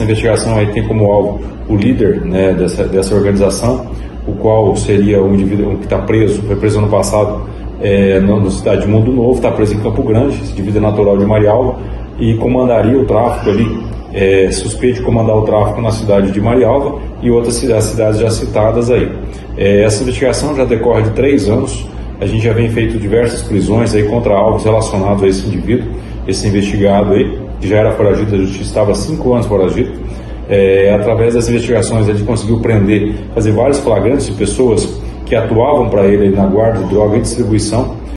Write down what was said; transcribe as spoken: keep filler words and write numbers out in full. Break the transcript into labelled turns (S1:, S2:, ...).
S1: essa investigação aí tem como alvo o líder, né, dessa, dessa organização, o qual seria um indivíduo que está preso, foi preso ano passado é, na, na cidade de Mundo Novo, está preso em Campo Grande, esse indivíduo é natural de Marialva, e comandaria o tráfico ali, é, suspeito de comandar o tráfico na cidade de Marialva e outras cidades, cidades já citadas aí. É, essa investigação já decorre de três anos, a gente já vem feito diversas prisões aí contra alvos relacionados a esse indivíduo, esse investigado aí, que já era foragido da justiça, estava há cinco anos foragido. É, através das investigações a gente conseguiu prender, fazer vários flagrantes de pessoas que atuavam para ele na guarda de droga e distribuição.